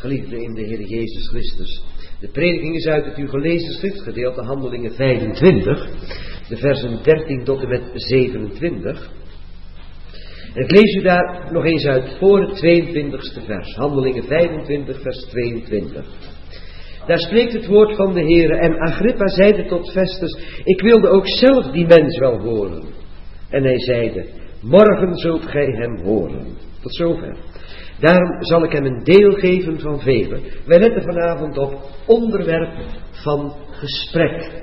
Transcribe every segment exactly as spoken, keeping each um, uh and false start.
Geliefden in de Heer Jezus Christus. De prediking is uit het u gelezen schriftgedeelte Handelingen vijfentwintig, de versen dertien tot en met zevenentwintig. En ik lees u daar nog eens uit voor het tweeëntwintigste vers. Handelingen vijfentwintig, vers tweeëntwintig. Daar spreekt het woord van de Heere. En Agrippa zeide tot Festus: ik wilde ook zelf die mens wel horen. En hij zeide: morgen zult gij hem horen. Tot zover. Daarom zal ik hem een deel geven van velen. Wij letten vanavond op onderwerp van gesprek.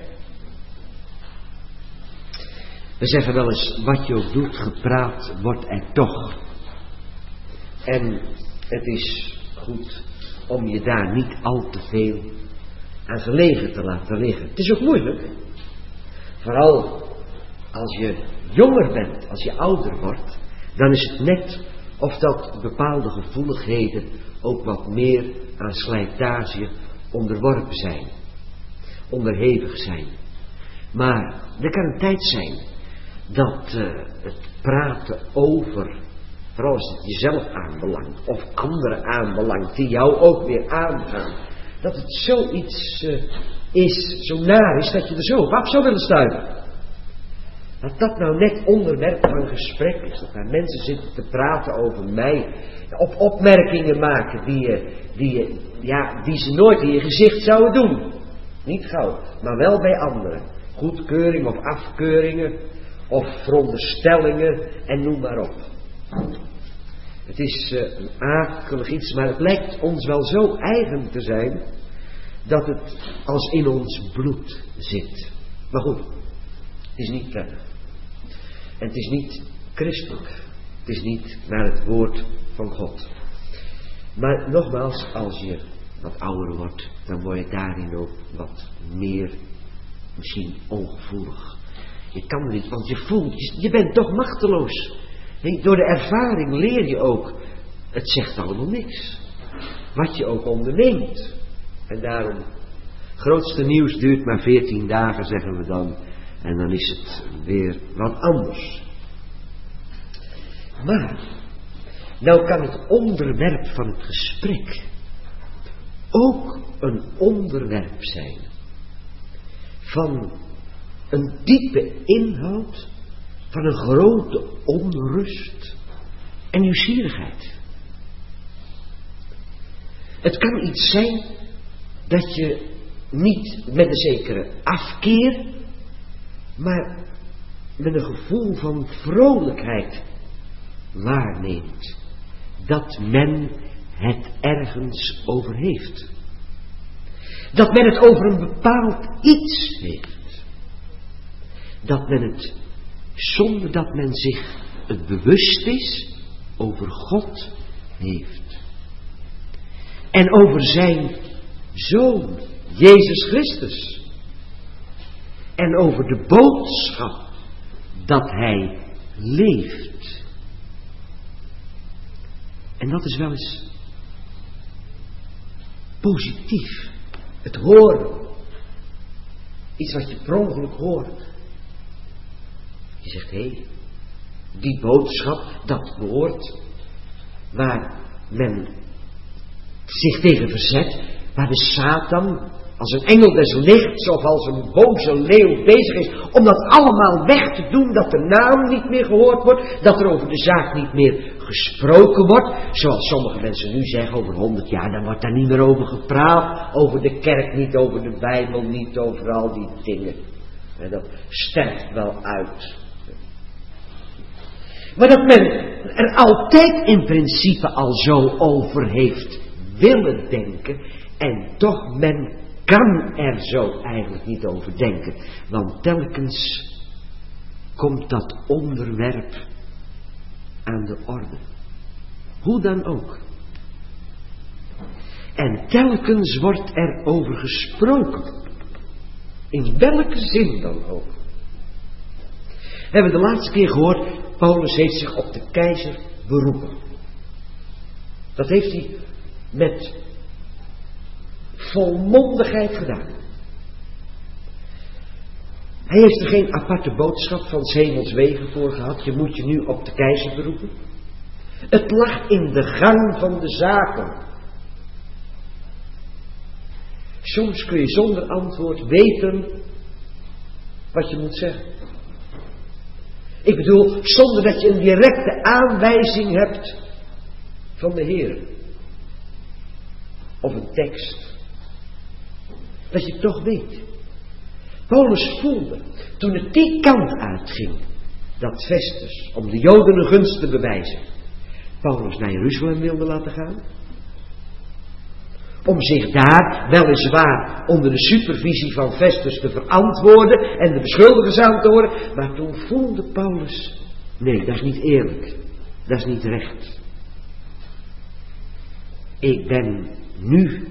We zeggen wel eens, wat je ook doet, gepraat wordt er toch. En het is goed om je daar niet al te veel aan gelegen te laten liggen. Het is ook moeilijk. Vooral als je jonger bent, als je ouder wordt, dan is het net of dat bepaalde gevoeligheden ook wat meer aan slijtage onderworpen zijn. Onderhevig zijn. Maar er kan een tijd zijn dat uh, het praten over, vooral als het jezelf aanbelangt, of anderen aanbelangt die jou ook weer aangaan, dat het zoiets uh, is, zo naar is, dat je er zo op af zou willen stuiven. Dat dat nou net onderwerp van gesprek is. Dat daar mensen zitten te praten over mij. Op opmerkingen maken die, die, ja, die ze nooit in je gezicht zouden doen. Niet gauw, maar wel bij anderen. Goedkeuring of afkeuringen. Of veronderstellingen en noem maar op. Het is uh, een akelig iets, maar het lijkt ons wel zo eigen te zijn dat het als in ons bloed zit. Maar goed, het is niet prettig. En het is niet christelijk. Het is niet naar het woord van God. Maar nogmaals, als je wat ouder wordt, dan word je daarin ook wat meer, misschien ongevoelig. Je kan niet, want je voelt, je, je bent toch machteloos. Nee, door de ervaring leer je ook, het zegt allemaal niks. Wat je ook onderneemt. En daarom, grootste nieuws duurt maar veertien dagen, zeggen we dan. En dan is het weer wat anders. Maar, nou kan het onderwerp van het gesprek ook een onderwerp zijn van een diepe inhoud, van een grote onrust en nieuwsgierigheid. Het kan iets zijn dat je niet met een zekere afkeer, maar met een gevoel van vrolijkheid waarneemt dat men het ergens over heeft. Dat men het over een bepaald iets heeft. Dat men het, zonder dat men zich het bewust is, over God heeft. En over zijn Zoon, Jezus Christus. En over de boodschap dat hij leeft. En dat is wel eens positief. Het horen. Iets wat je per ongeluk hoort. Je zegt, hé, hey, die boodschap, dat woord, waar men zich tegen verzet, waar de Satan als een engel des lichts of als een boze leeuw bezig is om dat allemaal weg te doen, dat de naam niet meer gehoord wordt, dat er over de zaak niet meer gesproken wordt, zoals sommige mensen nu zeggen, over honderd jaar, dan wordt daar niet meer over gepraat, over de kerk niet, over de Bijbel niet, over al die dingen. En dat sterft wel uit. Maar dat men er altijd in principe al zo over heeft willen denken en toch men kan er zo eigenlijk niet over denken. Want telkens komt dat onderwerp aan de orde. Hoe dan ook. En telkens wordt er over gesproken. In welke zin dan ook. We hebben de laatste keer gehoord, Paulus heeft zich op de keizer beroepen. Dat heeft hij met volmondigheid gedaan. Hij heeft er geen aparte boodschap van 's hemels wegen voor gehad. Je moet je nu op de keizer beroepen. Het lag in de gang van de zaken. Soms kun je zonder antwoord weten wat je moet zeggen. Ik bedoel, zonder dat je een directe aanwijzing hebt van de Heer. Of een tekst. Dat je het toch weet. Paulus voelde, toen het die kant uitging, dat Festus, om de Joden een gunst te bewijzen, Paulus naar Jeruzalem wilde laten gaan. Om zich daar, weliswaar onder de supervisie van Festus te verantwoorden en de beschuldigers aan te horen. Maar toen voelde Paulus, nee, dat is niet eerlijk. Dat is niet recht. Ik ben nu,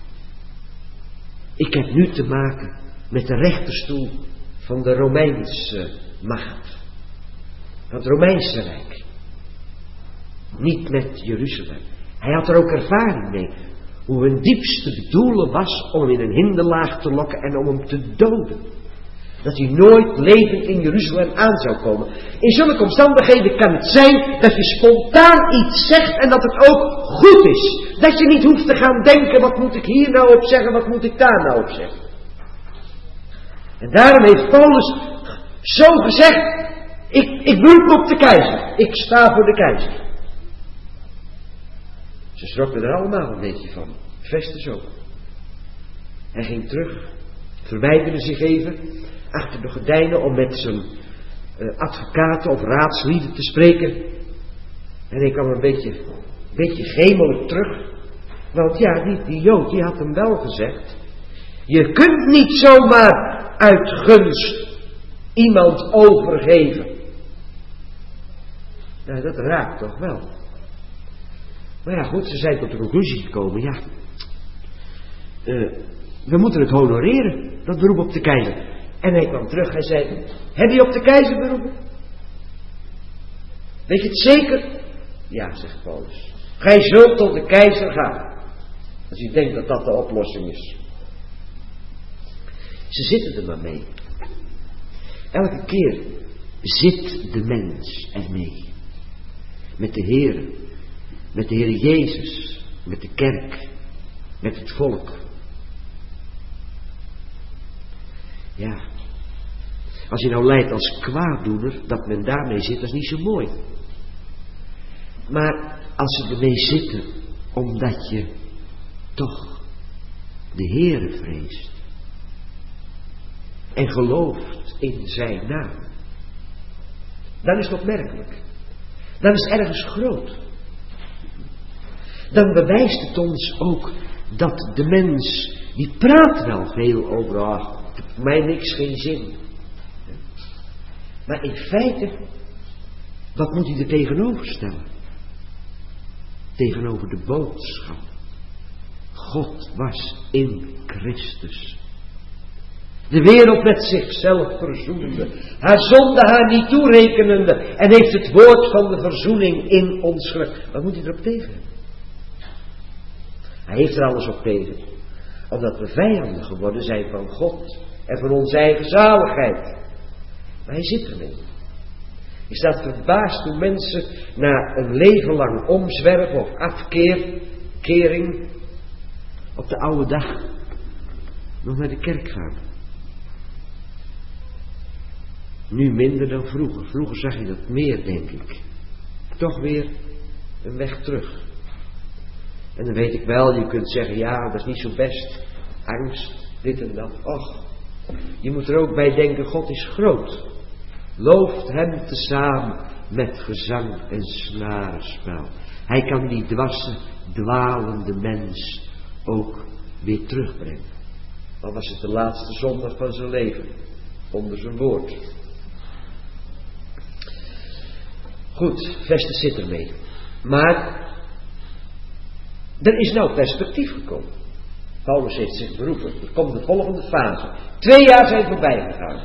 ik heb nu te maken met de rechterstoel van de Romeinse macht. Van het Romeinse Rijk. Niet met Jeruzalem. Hij had er ook ervaring mee. Hoe hun diepste doelen was om hem in een hinderlaag te lokken en om hem te doden. Dat hij nooit levend in Jeruzalem aan zou komen. In zulke omstandigheden kan het zijn dat je spontaan iets zegt en dat het ook goed is. Dat je niet hoeft te gaan denken, wat moet ik hier nou op zeggen, wat moet ik daar nou op zeggen. En daarom heeft Paulus zo gezegd, ik, ik beroep me op de keizer. Ik sta voor de keizer. Ze schrokken er allemaal een beetje van. Festus ook. Hij ging terug, verwijderde zich even achter de gordijnen om met zijn uh, advocaten of raadslieden te spreken. En hij kwam een beetje, een beetje gemelijk terug. Want ja, die, die Jood die had hem wel gezegd. Je kunt niet zomaar uit gunst iemand overgeven. Nou, dat raakt toch wel. Maar ja, goed, ze zijn tot de conclusie gekomen, ja. Uh, we moeten het honoreren, dat beroep op de keizer. En hij kwam terug en zei, heb je op de keizer beroepen? Weet je het zeker? Ja, zegt Paulus. Gij zult tot de keizer gaan. Als u denkt dat dat de oplossing is. Ze zitten er maar mee. Elke keer zit de mens ermee. Met de Heer. Met de Heer Jezus. Met de kerk. Met het volk. Ja. Als je nou lijdt als kwaaddoener, dat men daarmee zit, dat is niet zo mooi. Maar als ze ermee zitten, omdat je toch de Heere vreest. En gelooft in zijn naam. Dan is het opmerkelijk. Dan is het ergens groot. Dan bewijst het ons ook dat de mens, die praat wel veel over, ah, voor mij niks, geen zin. Maar in feite, wat moet hij er tegenover stellen? Tegenover de boodschap. God was in Christus. De wereld met zichzelf verzoenende. Haar zonde haar niet toerekenende. En heeft het woord van de verzoening in ons gelegd. Wat moet hij erop tegen hebben? Hij heeft er alles op tegen. Omdat we vijanden geworden zijn van God. En van onze eigen zaligheid. Maar hij zit ermee. Je staat verbaasd hoe mensen na een leven lang omzwerven of afkeer, kering, op de oude dag nog naar de kerk gaan. Nu minder dan vroeger. Vroeger zag je dat meer, denk ik. Toch weer een weg terug. En dan weet ik wel, je kunt zeggen, ja, dat is niet zo best. Angst, dit en dat. Och, je moet er ook bij denken, God is groot. Looft hem tezamen met gezang en snarenspel. Hij kan die dwasse, dwalende mens ook weer terugbrengen. Al was het de laatste zondag van zijn leven. Onder zijn woord. Goed, Festus zit ermee. Maar er is nou perspectief gekomen. Paulus heeft zich beroepen. Er komt de volgende fase. Twee jaar zijn voorbij gegaan.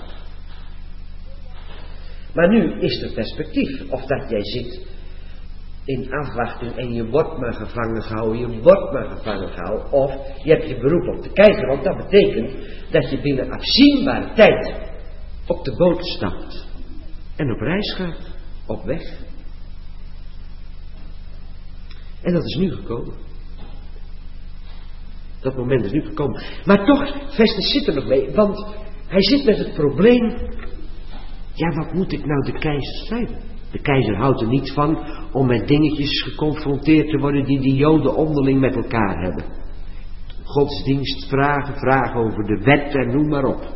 Maar nu is er perspectief. Of dat jij zit in afwachting en je wordt maar gevangen gehouden. Je wordt maar gevangen gehouden. Of je hebt je beroep op de keizer. Want dat betekent dat je binnen afzienbare tijd op de boot stapt. En op reis gaat. Op weg. En dat is nu gekomen. Dat moment is nu gekomen. Maar toch, Festus zit er nog mee, want hij zit met het probleem, ja, wat moet ik nou de keizer schrijven? De keizer houdt er niet van om met dingetjes geconfronteerd te worden die die Joden onderling met elkaar hebben. Godsdienst, vragen, vragen over de wet en noem maar op.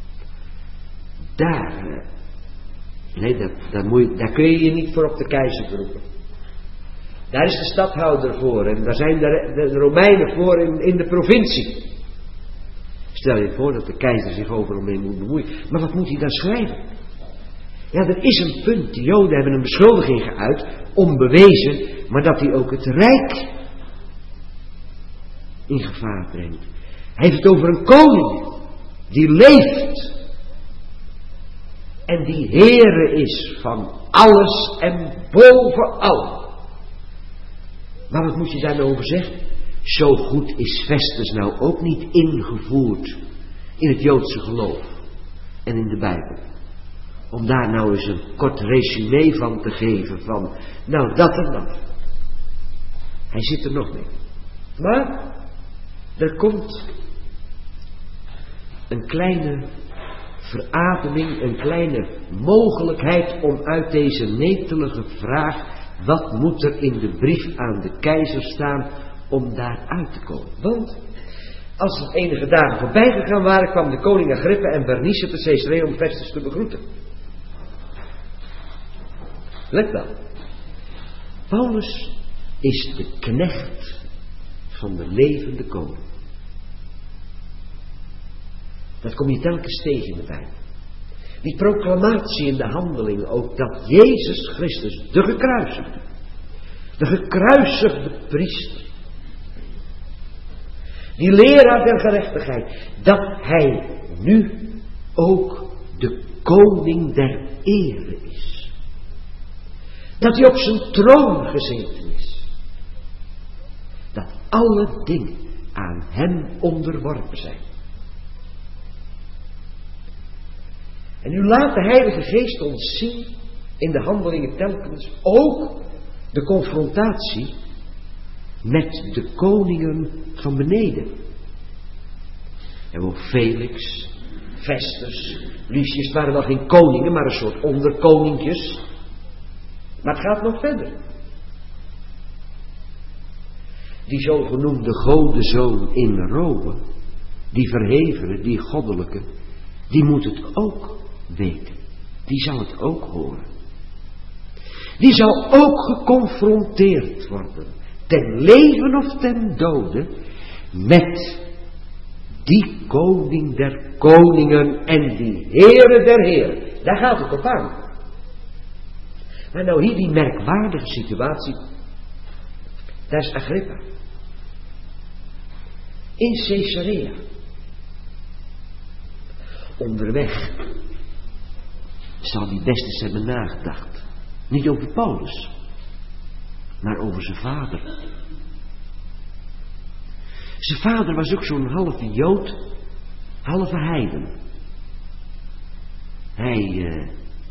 Daar, nee, dat, dat moet je, daar kun je je niet voor op de keizer beroepen. Daar is de stadhouder voor en daar zijn de, de, de Romeinen voor in, in de provincie. Stel je voor dat de keizer zich overal mee moet bemoeien. Maar wat moet hij dan schrijven? Ja, er is een punt. De Joden hebben een beschuldiging geuit, onbewezen, maar dat hij ook het Rijk in gevaar brengt. Hij heeft het over een koning die leeft en die Heere is van alles en bovenal. Maar wat moet je daar nou over zeggen? Zo goed is Festus nou ook niet ingevoerd in het Joodse geloof en in de Bijbel. Om daar nou eens een kort resume van te geven van, nou dat en dat. Hij zit er nog mee. Maar er komt een kleine verademing, een kleine mogelijkheid om uit deze netelige vraag, wat moet er in de brief aan de keizer staan, om daar uit te komen. Want als er enige dagen voorbij gegaan waren, kwam de koning Agrippa en Bernice te Caesarea om Festus te begroeten. Let wel. Paulus is de knecht van de levende koning. Dat kom je telkens tegen in de Bijbel. Die proclamatie in de handeling ook dat Jezus Christus, de gekruisigde, de gekruisigde priester, die leraar der gerechtigheid, dat hij nu ook de koning der ere is. Dat hij op zijn troon gezeten is. Dat alle dingen aan hem onderworpen zijn. En nu laat de Heilige Geest ons zien in de handelingen telkens ook de confrontatie met de koningen van beneden. En ook Felix, Festus, Lucius waren wel geen koningen, maar een soort onderkoninkjes. Maar het gaat nog verder. Die zogenoemde godenzoon in Rome, die verhevene, die goddelijke, die moet het ook weten. Die zal het ook horen. Die zal ook geconfronteerd worden, ten leven of ten dode, met die koning der koningen en die Heere der heren. Daar gaat het op aan. Maar nou hier die merkwaardige situatie, daar is Agrippa. In Caesarea. Onderweg zal hij best eens hebben nagedacht. Niet over Paulus, maar over zijn vader. Zijn vader was ook zo'n halve Jood, halve heiden. Hij, uh,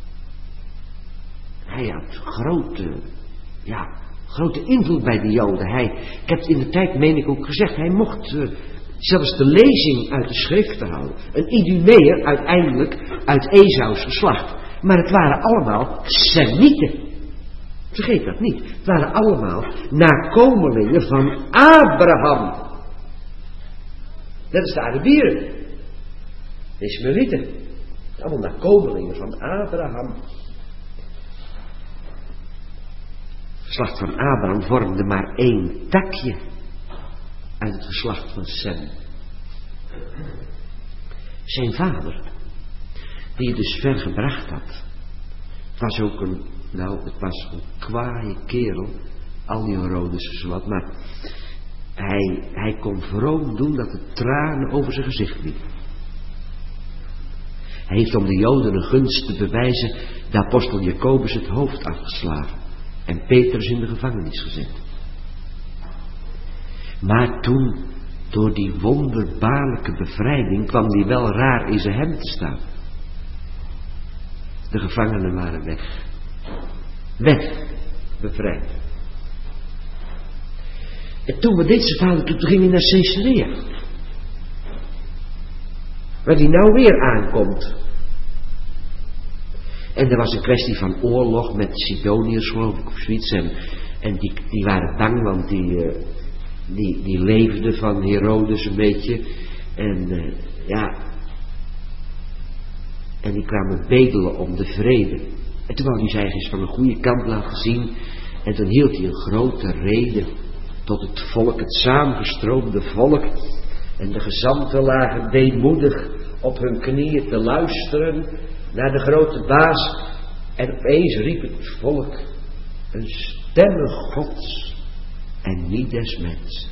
hij had grote, ja, grote invloed bij de Joden. Hij, ik heb in de tijd, meen ik ook gezegd, hij mocht uh, zelfs de lezing uit de schriften houden. Een Idumeër uiteindelijk uit Esaus geslacht. Maar het waren allemaal Semieten. Vergeet dat niet. Het waren allemaal nakomelingen van Abraham. Net als de Arabieren. De Ismaëlieten. Allemaal nakomelingen van Abraham. Het geslacht van Abraham vormde maar één takje uit het geslacht van Sem. Zijn vader, die het dus ver gebracht had, was ook een, nou, het was een kwaaie kerel, al die Herodes zowat, maar hij, hij kon vroom doen dat de tranen over zijn gezicht liepen. Hij heeft om de Joden een gunst te bewijzen de apostel Jacobus het hoofd afgeslagen en Petrus in de gevangenis gezet. Maar toen, door die wonderbaarlijke bevrijding, kwam hij wel raar in zijn hemd te staan. De gevangenen waren weg. Weg, bevrijd. En toen, wat deed zijn vader? Toen ging hij naar Caesarea. Waar hij nou weer aankomt. En er was een kwestie van oorlog met Sidoniërs, geloof ik, of zoiets. En, en die, die waren bang, want die, uh, die, die leefden van Herodes een beetje. En uh, ja... En die kwamen bedelen om de vrede. En toen wou hij zich eens van een goede kant laten zien. En toen hield hij een grote rede tot het volk, het samengestroomde volk. En de gezanten lagen deemoedig op hun knieën te luisteren naar de grote baas. En opeens riep het volk een stemme Gods en niet des mensen.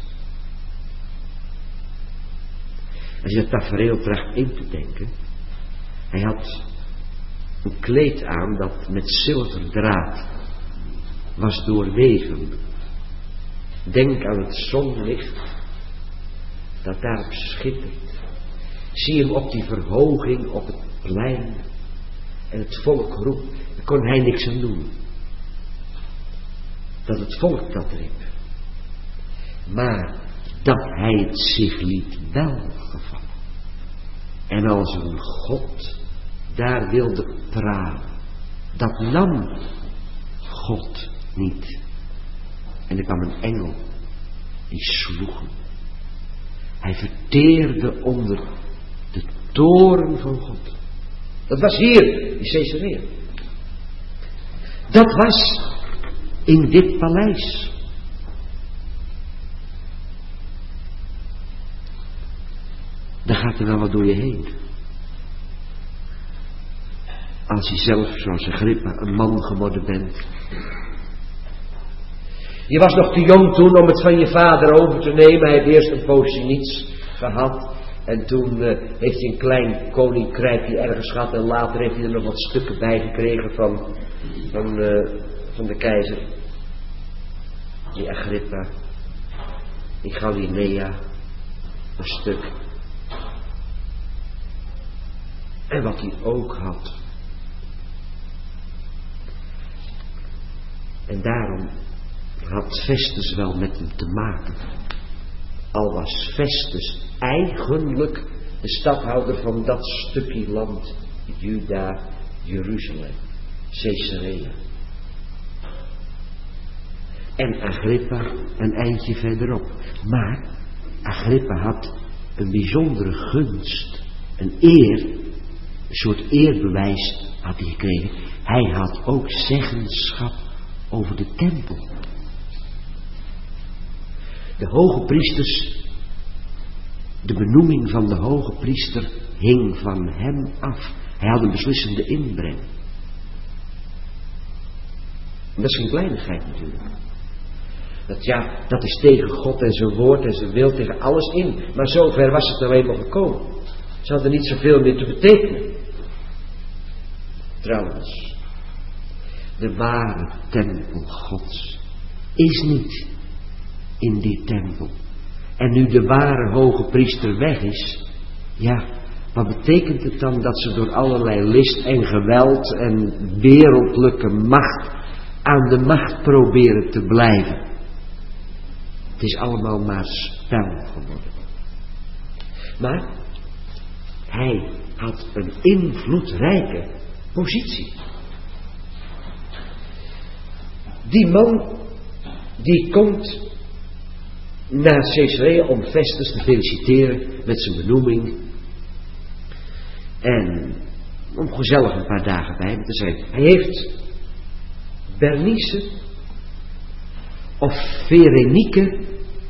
Als je het tafereel tracht in te denken. Hij had een kleed aan dat met zilverdraad was doorweven. Denk aan het zonlicht dat daarop schittert. Zie hem op die verhoging op het plein. En het volk roept. Daar kon hij niks aan doen. Dat het volk dat riep. Maar dat hij het zich liet welgevallen. En als een God daar wilde pralen. Dat nam God niet. En er kwam een engel. Die sloeg hem. Hij verteerde onder de toorn van God. Dat was hier, in Caesarea. Dat was in dit paleis. Dan gaat er wel wat door je heen. Als je zelf, zoals Agrippa, een man geworden bent. Je was nog te jong toen om het van je vader over te nemen. Hij heeft eerst een poosje niets gehad. En toen uh, heeft hij een klein koninkrijkje ergens gehad. En later heeft hij er nog wat stukken bij gekregen van, van, uh, van de keizer. Die Agrippa. Die Galilea. Een stuk. En wat hij ook had. En daarom had Festus wel met hem te maken. Al was Festus eigenlijk de stadhouder van dat stukje land. Juda, Jeruzalem, Caesarea. En Agrippa een eindje verderop. Maar Agrippa had een bijzondere gunst. Een eer. Een soort eerbewijs had hij gekregen. Hij had ook zeggenschap over de tempel. De hoge priesters, de benoeming van de hoge priester hing van hem af. Hij had een beslissende inbreng. Dat is geen kleinigheid natuurlijk. Dat ja, dat is tegen God en zijn woord en zijn wil, tegen alles in. Maar zover was het nou eenmaal gekomen. Ze hadden niet zoveel meer te betekenen. Trouwens, de ware tempel Gods is niet in die tempel. En nu de ware hoge priester weg is, ja, wat betekent het dan dat ze door allerlei list en geweld en wereldlijke macht aan de macht proberen te blijven? Het is allemaal maar spel geworden. Maar hij had een invloedrijke positie. Die man die komt naar Caesarea om Festus te feliciteren met zijn benoeming. En om gezellig een paar dagen bij hem te zijn. Hij heeft Bernice of Verenike,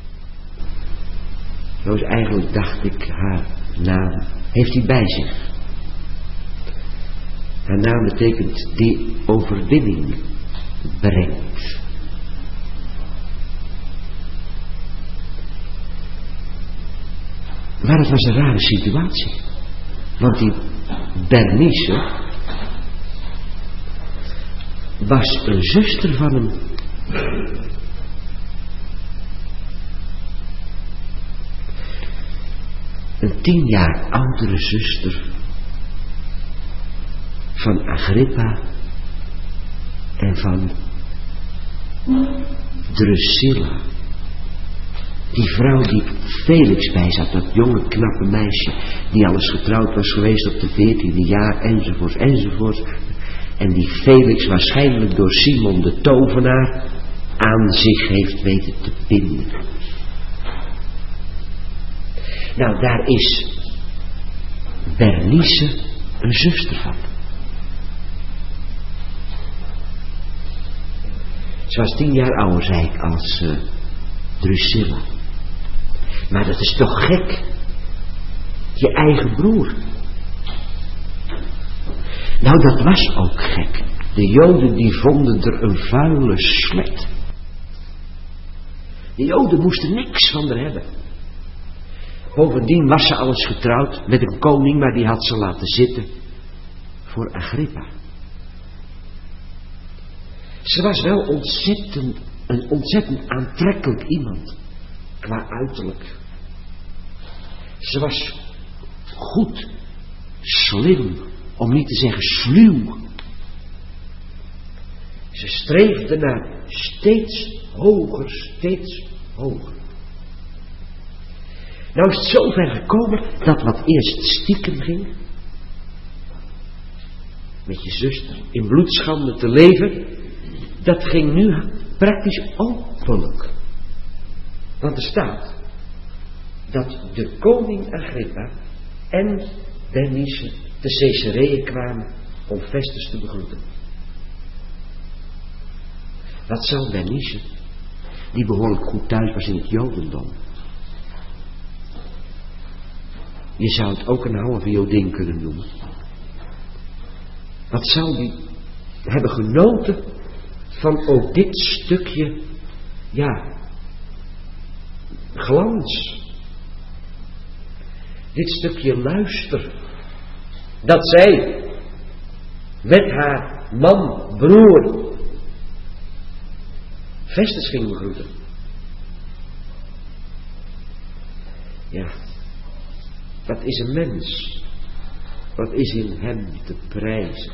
zo is eigenlijk, dacht ik, haar naam, heeft hij bij zich. Haar naam betekent die overwinning brengt. Maar het was een rare situatie. Want die Bernice was een zuster van hem. Een tien jaar oudere zuster van Agrippa en van Drusilla. Die vrouw die Felix bij zat, dat jonge knappe meisje, die alles getrouwd was geweest op de veertiende jaar, enzovoort, enzovoort. En die Felix waarschijnlijk door Simon de tovenaar aan zich heeft weten te binden. Nou, daar is Bernice een zuster van. Ze was tien jaar ouder, zei ik, als uh, Drusilla. Maar dat is toch gek? Je eigen broer. Nou, dat was ook gek. De Joden die vonden er een vuile slet. De Joden moesten niks van haar hebben. Bovendien was ze alles getrouwd met een koning, maar die had ze laten zitten voor Agrippa. Ze was wel ontzettend, een ontzettend aantrekkelijk iemand, qua uiterlijk. Ze was goed, slim, om niet te zeggen sluw. Ze streefde naar steeds hoger, steeds hoger. Nou is het zover gekomen dat wat eerst stiekem ging, met je zuster in bloedschande te leven, dat ging nu praktisch openlijk. Want er staat dat de koning Agrippa en Bernice te Caesarea kwamen om Festus te begroeten. Wat zal Bernice, die behoorlijk goed thuis was in het Jodendom. Je zou het ook een halve Jodin kunnen noemen. Wat zal die hebben genoten van ook dit stukje, ja, glans. Dit stukje luister. Dat zij met haar man, broer, Festus ging begroeten. Ja, wat is een mens? Wat is in hem te prijzen?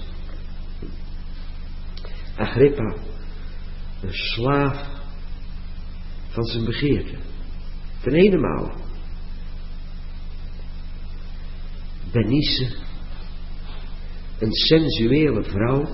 Agrippa, een slaaf van zijn begeerte. Ten ene Bernice, een sensuele vrouw,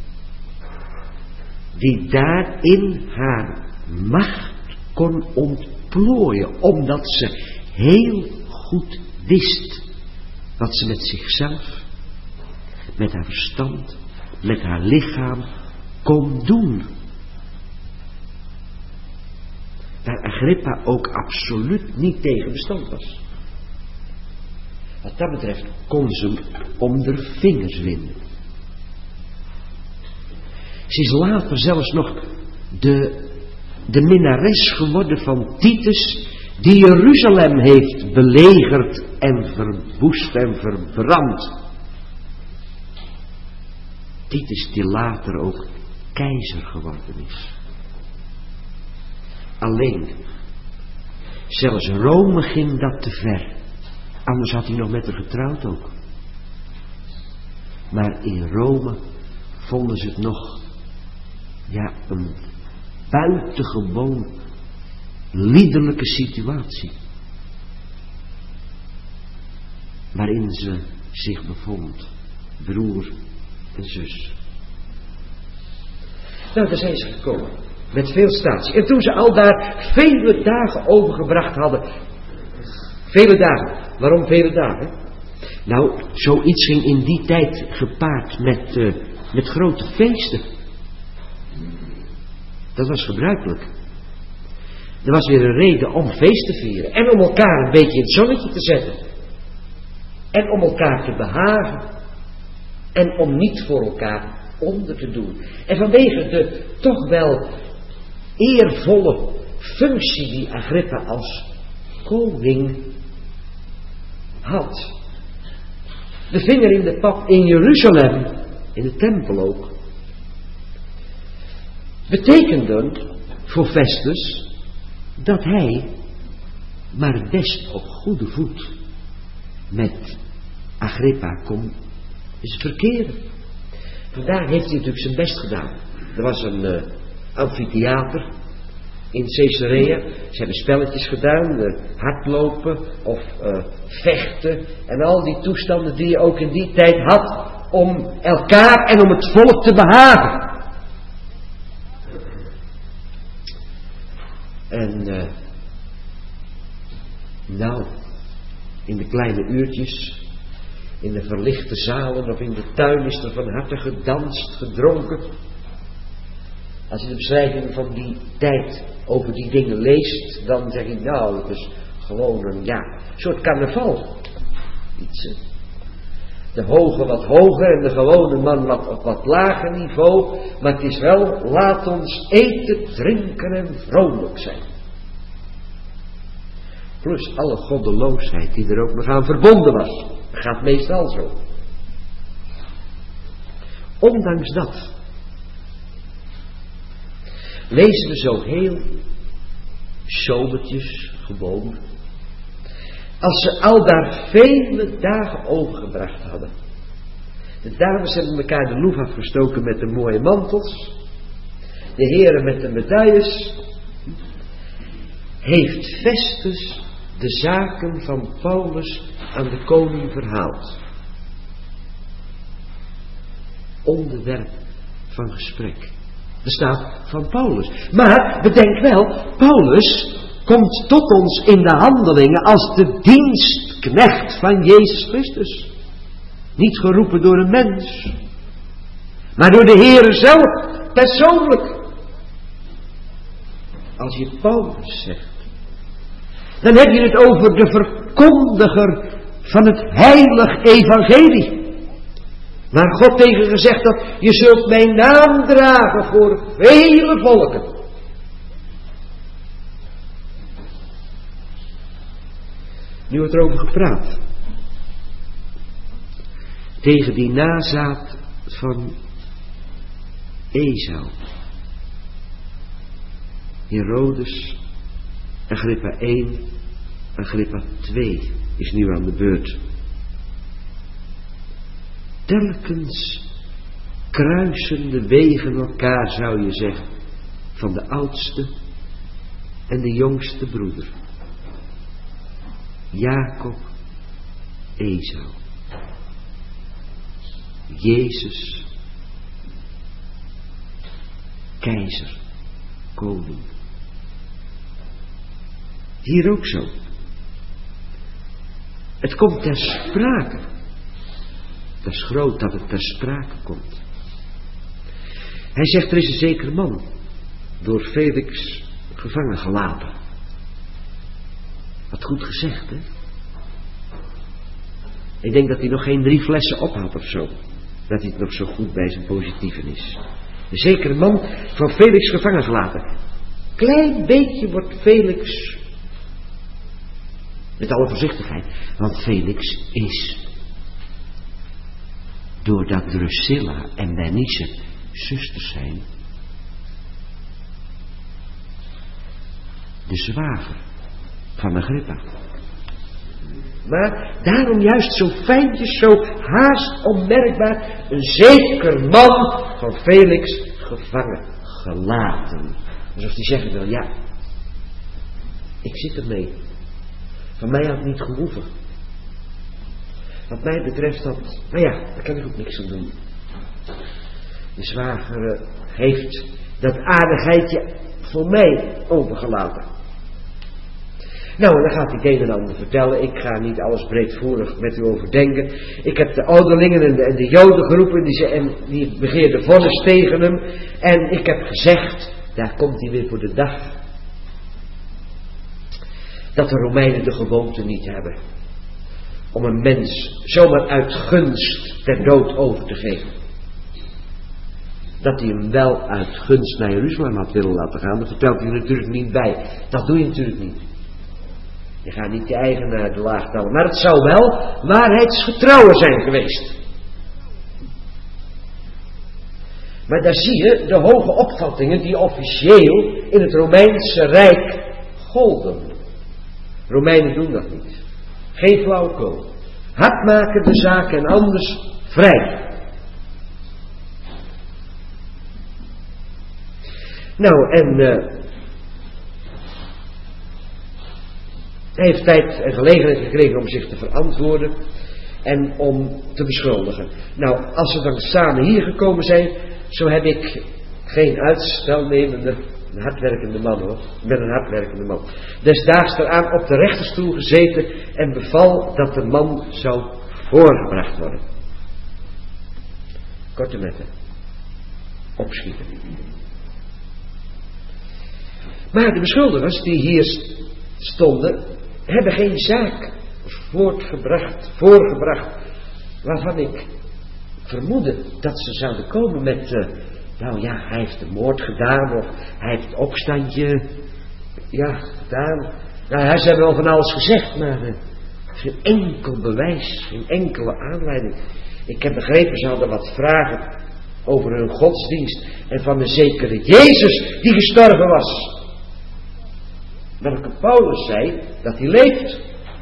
die daarin haar macht kon ontplooien, omdat ze heel goed wist wat ze met zichzelf, met haar verstand, met haar lichaam kon doen. Waar Agrippa ook absoluut niet tegen bestand was. Wat dat betreft kon ze om de vingers winden. Ze is later zelfs nog de, de minnares geworden van Titus, die Jeruzalem heeft belegerd en verwoest en verbrand. Titus die later ook keizer geworden is. Alleen, zelfs Rome ging dat te ver. Anders had hij nog met haar getrouwd ook. Maar in Rome vonden ze het nog, ja, een buitengewoon liederlijke situatie. Waarin ze zich bevond. Broer en zus. Nou, daar zijn ze gekomen. Met veel statie. En toen ze al daar vele dagen overgebracht hadden. Vele dagen. Waarom vele dagen? Nou, zoiets ging in die tijd gepaard met, uh, met grote feesten. Dat was gebruikelijk. Er was weer een reden om feest te vieren. En om elkaar een beetje in het zonnetje te zetten. En om elkaar te behagen. En om niet voor elkaar onder te doen. En vanwege de toch wel eervolle functie die Agrippa als koning had. De vinger in de pap in Jeruzalem, in de tempel ook, betekende voor Festus dat hij maar best op goede voet met Agrippa kon verkeren. Vandaar heeft hij natuurlijk zijn best gedaan. Er was een uh, amfitheater in Caesarea. Ze hebben spelletjes gedaan, uh, hardlopen of uh, vechten en al die toestanden die je ook in die tijd had om elkaar en om het volk te behagen. En uh, nou, in de kleine uurtjes, in de verlichte zalen of in de tuin is er van harte gedanst, gedronken. Als je de beschrijving van die tijd over die dingen leest, dan zeg ik nou, het is gewoon een ja, soort carnaval. Iets, hè? De hoge wat hoger en de gewone man wat op wat lager niveau. Maar het is wel, laat ons eten, drinken en vrolijk zijn. Plus alle goddeloosheid die er ook nog aan verbonden was. Dat gaat meestal zo. Ondanks dat lezen we zo heel sobertjes, gewoon, als ze al daar vele dagen overgebracht hadden. De dames hebben elkaar de loef afgestoken met de mooie mantels. De heren met de medailles. Heeft Festus de zaken van Paulus aan de koning verhaald. Onderwerp van gesprek. Er staat van Paulus. Maar bedenk wel, Paulus komt tot ons in de handelingen als de dienstknecht van Jezus Christus. Niet geroepen door een mens, maar door de Heere zelf, persoonlijk. Als je Paulus zegt, dan heb je het over de verkondiger van het heilig evangelie. Waar God tegen gezegd had, je zult mijn naam dragen voor vele volken. Nu wordt er over gepraat. Tegen die nazaat van Esau. Herodes, Agrippa één, Agrippa twee is nu aan de beurt. Telkens kruisen de wegen elkaar, zou je zeggen, van de oudste en de jongste broeder. Jacob, Esau. Jezus, keizer, koning. Hier ook zo. Het komt ter sprake. Dat is groot dat het ter sprake komt. Hij zegt, er is een zekere man door Felix gevangen gelaten. Wat goed gezegd, hè? Ik denk dat hij nog geen drie flessen op had of zo. Dat hij het nog zo goed bij zijn positieven is. Een zekere man van Felix gevangen gelaten. Klein beetje wordt Felix, met alle voorzichtigheid, want Felix is, doordat Drusilla en Bernice zusters zijn, de zwager van Agrippa. Maar daarom juist zo fijntjes, zo haast onmerkbaar, een zeker man van Felix gevangen gelaten. Alsof hij zeggen wil, ja, ik zit ermee. Van mij had het niet gehoeven. Wat mij betreft dat, nou ja, daar kan ik ook niks aan doen. De zwager uh, heeft dat aardigheidje voor mij overgelaten. Nou, en dan gaat hij het een en ander vertellen. Ik ga niet alles breedvoerig met u overdenken. Ik heb de ouderlingen en de, en de joden geroepen die, ze, en die begeerden vonnis tegen hem. En ik heb gezegd, daar komt hij weer voor de dag, dat de Romeinen de gewoonte niet hebben om een mens zomaar uit gunst ter dood over te geven. Dat hij hem wel uit gunst naar Jeruzalem had willen laten gaan, dat vertelt hij er natuurlijk niet bij. Dat doe je natuurlijk niet. Je gaat niet je eigen naar de laag tellen. Maar het zou wel waarheidsgetrouwen zijn geweest. Maar daar zie je de hoge opvattingen die officieel in het Romeinse Rijk golden. Romeinen doen dat niet. Geen flauwekul. Hard maken de zaak en anders vrij. Nou, en uh, Hij heeft tijd en gelegenheid gekregen om zich te verantwoorden en om te beschuldigen. Nou, als we dan samen hier gekomen zijn, zo heb ik geen uitstelnemende, een hardwerkende man hoor. Ik ben een hardwerkende man. Desdaags eraan op de rechterstoel gezeten en beval dat de man zou voorgebracht worden. Korte metten. Opschieten. Maar de beschuldigers die hier stonden, hebben geen zaak voortgebracht, voorgebracht, waarvan ik vermoedde dat ze zouden komen met, uh, nou ja, hij heeft de moord gedaan, of hij heeft het opstandje, ja, gedaan. Nou, ze hebben wel van alles gezegd, maar uh, geen enkel bewijs, geen enkele aanleiding. Ik heb begrepen, ze hadden wat vragen over hun godsdienst en van een zekere Jezus die gestorven was. Welke Paulus zei dat hij leeft.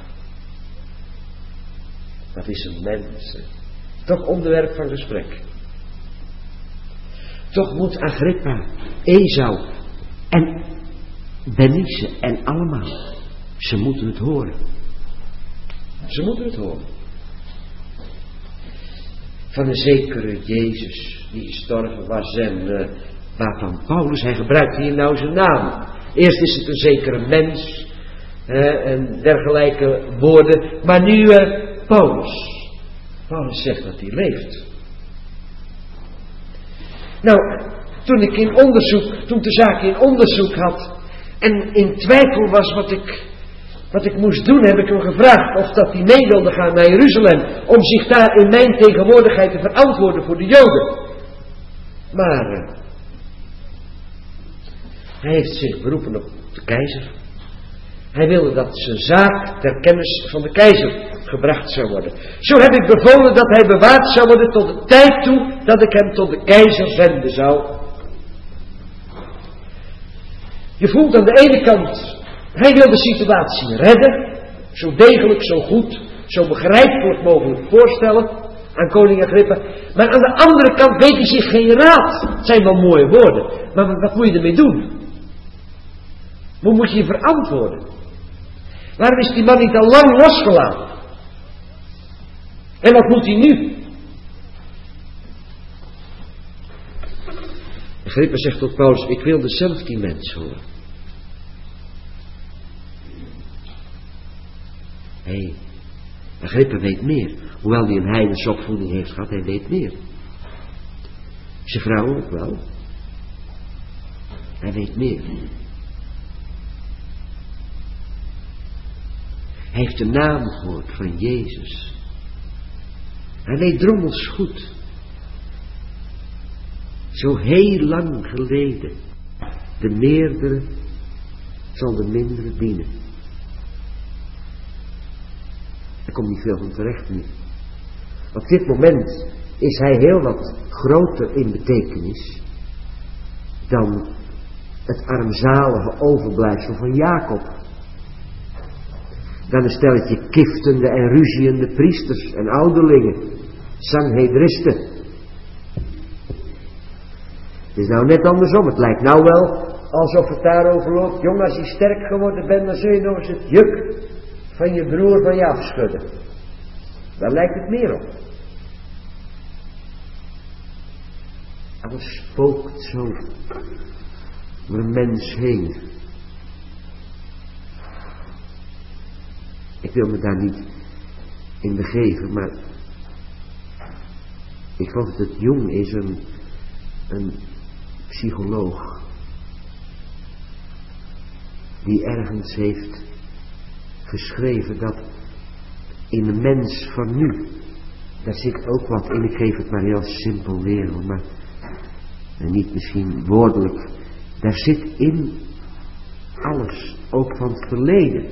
Dat is een mens. Toch onderwerp van gesprek. Toch moet Agrippa, Esau en Bernice en allemaal, ze moeten het horen. Ze moeten het horen. Van een zekere Jezus die gestorven was en uh, waarvan Paulus, hij gebruikt hier nou zijn naam. Eerst is het een zekere mens uh, en dergelijke woorden, maar nu uh, Paulus. Paulus zegt dat hij leeft. Nou, toen ik in onderzoek, toen de zaak in onderzoek had en in twijfel was wat ik, wat ik moest doen, heb ik hem gevraagd of dat hij mee wilde gaan naar Jeruzalem om zich daar in mijn tegenwoordigheid te verantwoorden voor de Joden. Maar uh, hij heeft zich beroepen op de keizer. Hij wilde dat zijn zaak ter kennis van de keizer gebracht zou worden. Zo heb ik bevolen dat hij bewaard zou worden tot de tijd toe dat ik hem tot de keizer zenden zou. Je voelt aan de ene kant, hij wil de situatie redden, zo degelijk, zo goed, zo begrijpelijk mogelijk voorstellen aan koning Agrippa. Maar aan de andere kant weet hij zich geen raad. Het zijn wel mooie woorden, maar wat moet je ermee doen? Hoe moet je je verantwoorden? Waarom is die man niet al lang losgelaten? En wat moet hij nu? Agrippa zegt tot Paulus, ik wilde zelf die mens horen. Hé, hey, Agrippa weet meer. Hoewel hij een heidense opvoeding heeft gehad, hij weet meer. Zijn vrouw ook wel. Hij weet meer. Hij heeft de naam gehoord van Jezus. Hij weet drommels goed. Zo heel lang geleden. De meerdere zal de mindere dienen. Er komt niet veel van terecht nu. Op dit moment is hij heel wat groter in betekenis dan het armzalige overblijfsel van Jacob. Dan een stelletje kiftende en ruziende priesters en ouderlingen, sanhedristen. Het is nou net andersom. Het lijkt nou wel alsof het daarover loopt. Jong, als je sterk geworden bent, dan zul je nog eens het juk van je broer van je afschudden. Daar lijkt het meer op. Alles spookt zo door een mens heen. Ik wil me daar niet in begeven, maar ik geloof dat het Jung is, een, een psycholoog, die ergens heeft geschreven dat in de mens van nu, daar zit ook wat in, ik geef het maar heel simpel weer, maar en niet misschien woordelijk, daar zit in alles, ook van het verleden.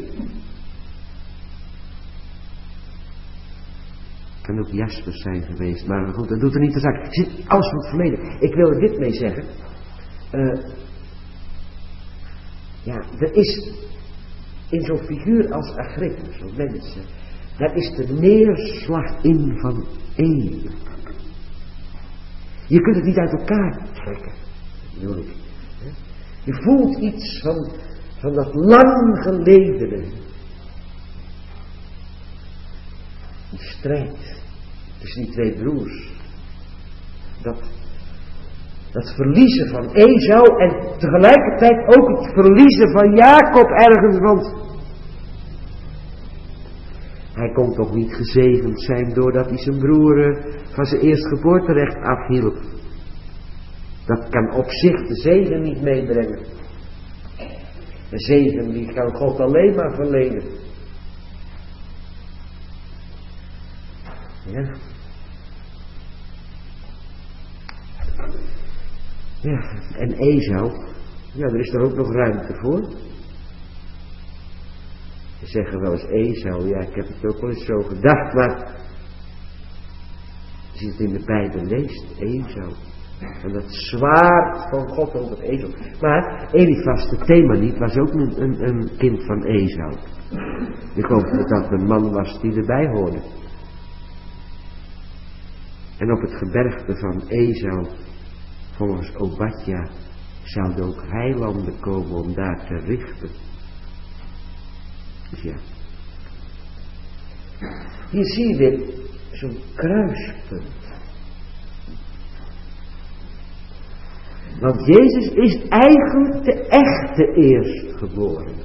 Kan ook Jaspers zijn geweest, maar goed, dat doet er niet de zaak. Er zit alles van het verleden. Ik wil er dit mee zeggen. Uh, ja, er is in zo'n figuur als Agrippa, zo'n mensen, daar is de neerslag in van eeuwen. Je kunt het niet uit elkaar trekken, bedoel ik. Je voelt iets van, van dat lang geledene. die strijd tussen die twee broers. Dat, dat verliezen van Esau en tegelijkertijd ook het verliezen van Jacob ergens, want hij kon toch niet gezegend zijn doordat hij zijn broer van zijn eerstgeboorterecht afhielp. Dat kan op zich de zegen niet meebrengen. De zegen die kan God alleen maar verlenen. Ja. Ja, en Esau, ja, er is er ook nog ruimte voor. Ze zeggen wel eens Esau, ja, ik heb het ook wel eens zo gedacht, maar als je het in de Bijbel leest, Esau. En dat zwaard van God over Esau. Maar Elifas, het thema niet, was ook een, een, een kind van Esau. Ik hoop dat dat een man was die erbij hoorde. En op het gebergte van Esau, volgens Obadja, zouden ook heilanden komen om daar te richten. Dus ja. Hier zie je weer zo'n kruispunt. Want Jezus is eigenlijk de echte eerstgeborene.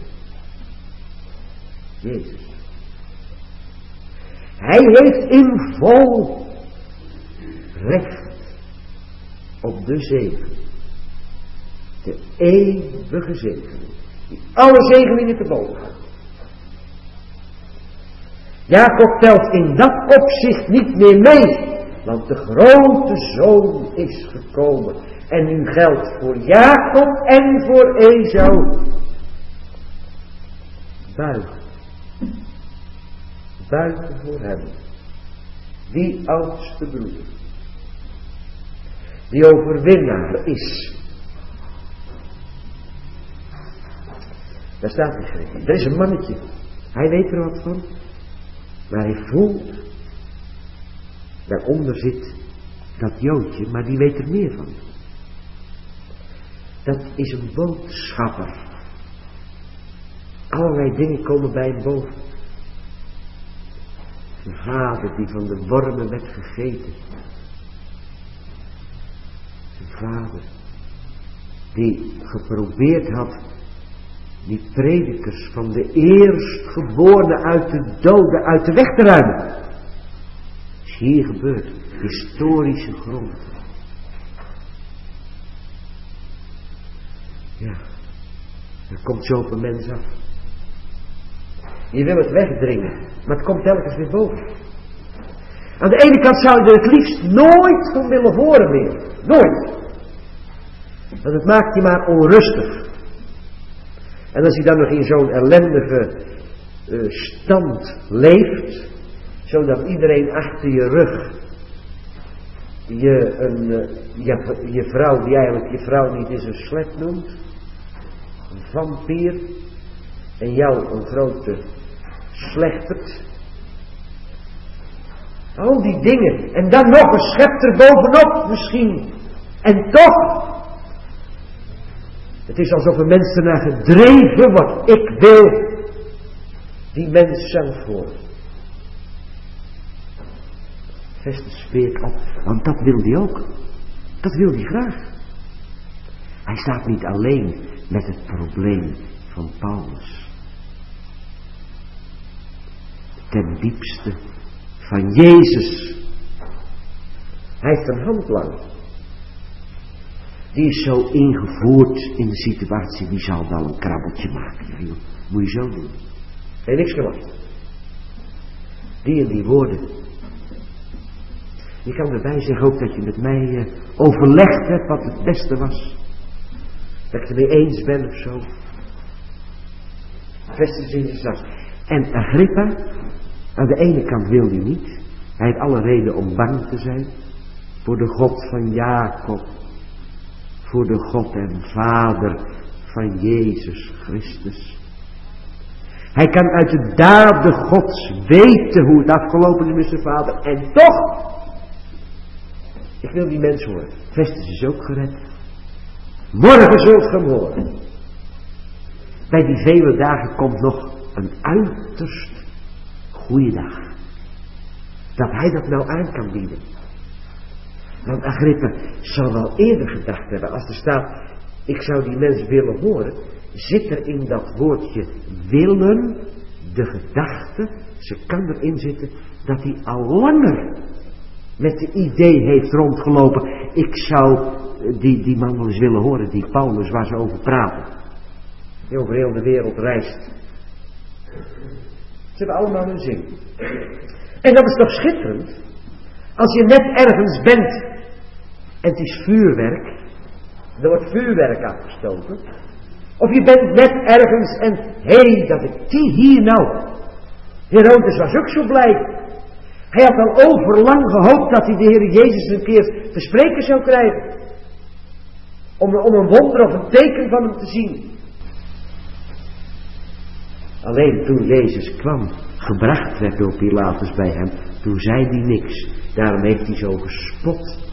Jezus. Hij heeft in vol recht op de zegen. De eeuwige zegening. Die alle zegeningen te boven gaat. Jacob telt in dat opzicht niet meer mee. Want de grote zoon is gekomen. En nu geldt voor Jacob en voor Esau. Buigen. Buigen voor hem. Die oudste broer. Die overwinnaar is. Daar staat geschreven. Er is een mannetje. Hij weet er wat van. Maar hij voelt. Daaronder zit dat Joodje. Maar die weet er meer van. Dat is een boodschapper. Allerlei dingen komen bij hem boven. Een vader die van de wormen werd gegeten. Een vader die geprobeerd had die predikers van de eerstgeborene uit de doden uit de weg te ruimen. Dat is hier gebeurd. Historische grond. Ja, dat komt zo op een mens af. Je wil het wegdringen, maar het komt telkens weer boven. Aan de ene kant zou je er het liefst nooit van willen horen meer. Nooit. Want het maakt je maar onrustig. En als je dan nog in zo'n ellendige uh, stand leeft, zodat iedereen achter je rug je, een, uh, je, je vrouw, die eigenlijk je vrouw niet is, een slet noemt, een vampier, en jou een grote slechterd. Al die dingen. En dan nog een schep er bovenop misschien. En toch. Het is alsof een mens ernaar gedreven wordt. Ik wil die mens zelf worden. Festus speert op. Want dat wil hij ook. Dat wil hij graag. Hij staat niet alleen met het probleem van Paulus. Ten diepste van Jezus. Hij heeft een handlanger. Die is zo ingevoerd in de situatie. Die zal wel een krabbeltje maken. Ja, joh, moet je zo doen. Heeft niks gemaakt. Die en die woorden. Je kan erbij zeggen ook dat je met mij uh, overlegd hebt wat het beste was. Dat ik het ermee eens ben of zo. Festus in de zak. En Agrippa, aan de ene kant wil hij niet. Hij heeft alle reden om bang te zijn. Voor de God van Jacob. Voor de God en Vader van Jezus Christus. Hij kan uit de daden Gods weten hoe het afgelopen is met zijn vader. En toch, ik wil die mens horen. Festus is ook gered. Morgen zult je hem horen. Bij die vele dagen komt nog een uiterst goede dag. dat hij dat nou aan kan bieden. Want Agrippa zal wel eerder gedacht hebben, als er staat, ik zou die mens willen horen, zit er in dat woordje willen de gedachte, ze kan erin zitten, dat hij al langer met de idee heeft rondgelopen, ik zou die, die man wel eens willen horen, die Paulus waar ze over praten. Die over heel de wereld reist. Ze hebben allemaal hun zin. En dat is toch schitterend. Als je net ergens bent en het is vuurwerk, er wordt vuurwerk afgestoken. Of je bent net ergens en, hé, hey, dat ik die hier nou. Herodes was ook zo blij. Hij had al overlang gehoopt dat hij de Heer Jezus een keer te spreken zou krijgen. Om, om een wonder of een teken van hem te zien. Alleen toen Jezus kwam, gebracht werd door Pilatus bij hem, toen zei hij niks. Daarom heeft hij zo gespot.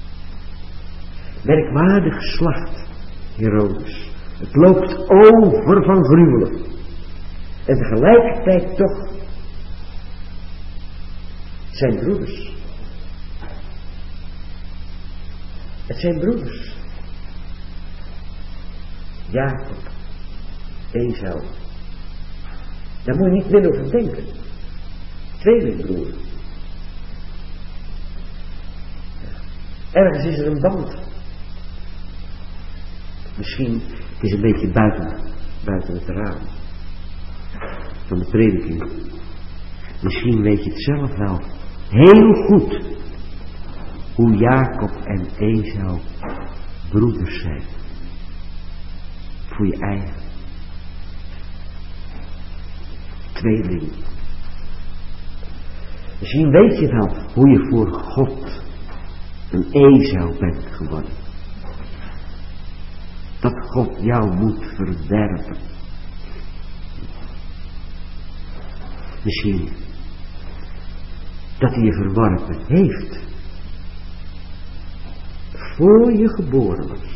Merkwaardig slacht, Herodes. Het loopt over van gruwelen. En tegelijkertijd toch zijn broeders. Het zijn broeders. Jacob, Esau. Daar moet je niet meer over denken. Tweelingbroer. Ergens is er een band. Misschien het is een beetje buiten, buiten het raam van de prediking. Misschien weet je het zelf wel heel goed hoe Jacob en Esau broeders zijn. Voor je eigen tweeling. Misschien weet je wel hoe je voor God een Esau bent geworden. Dat God jou moet verwerpen. Misschien dat hij je verworpen heeft. Voor je geboren was.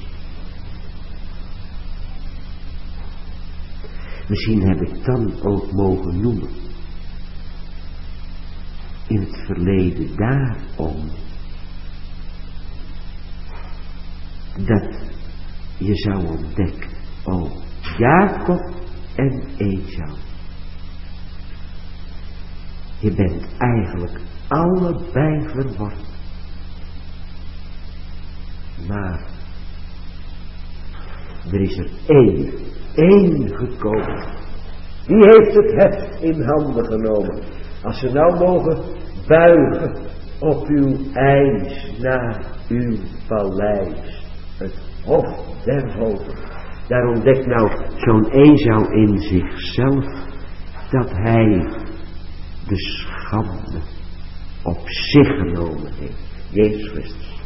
Misschien heb ik dan ook mogen noemen. In het verleden daarom. Dat je zou ontdekken. Oh, Jacob en Esau. Je bent eigenlijk allebei verward. Maar er is er één, één gekomen. Die heeft het heft in handen genomen. Als ze nou mogen buigen op uw eis naar uw paleis. Het hof der hoven. Daar ontdekt nou zo'n Esau in zichzelf dat hij de schande op zich genomen heeft. Jezus Christus.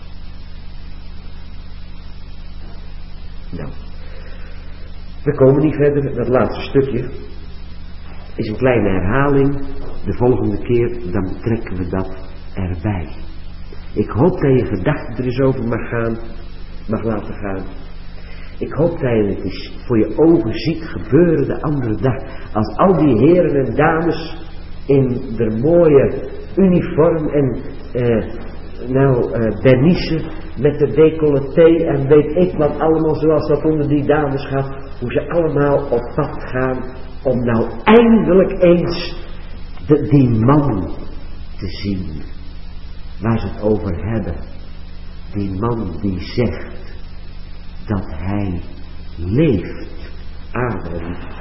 Nou, we komen niet verder. Dat laatste stukje is een kleine herhaling. De volgende keer dan trekken we dat erbij. Ik hoop dat je gedachten er eens over mag gaan, mag laten gaan. Ik hoop dat je het eens voor je ogen ziet gebeuren de andere dag. Als al die heren en dames in de mooie uniform en uh, nou uh, Bernice met de decolleté en weet ik wat allemaal zoals dat onder die dames gaat. Hoe ze allemaal op pad gaan om nou eindelijk eens de, die man te zien. Waar ze het over hebben. Die man die zegt dat hij leeft. Amen.